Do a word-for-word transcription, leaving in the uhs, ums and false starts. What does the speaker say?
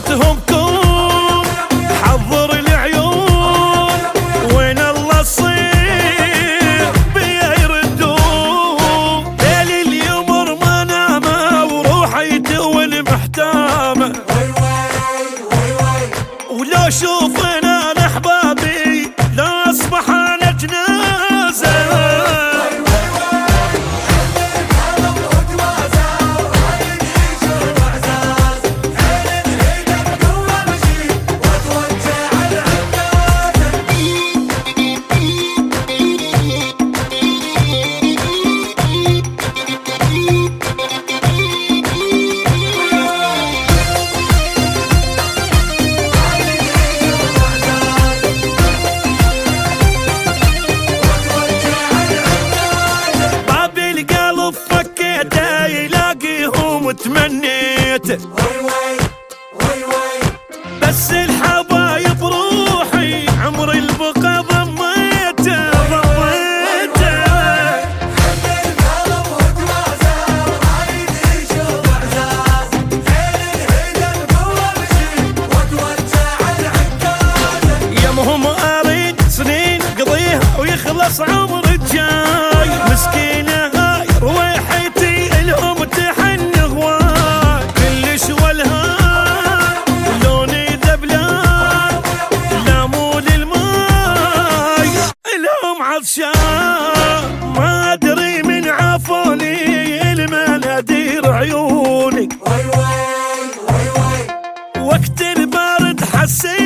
صوتهم كون حضر العيون وين الله تصير بيا يردون ليل اليمر ما نامه وروحي تون محتامه ولو شوفنا احبابي لا اصبح انا جنازه وتمنيت بس الحبايب روحي عمر البقا ضميته ضميته القلب وتوازى رايد يشوف اعزاز خيل الهدى القوه مشي وتوجع العكازه يمهم اريد سنين قضيها ويخلص عمر الجاي مسكينه هاي رويحتي الهم تحن ما ادري من عافوني المنادير عيوني وي وي وي وي وقت البرد حسيت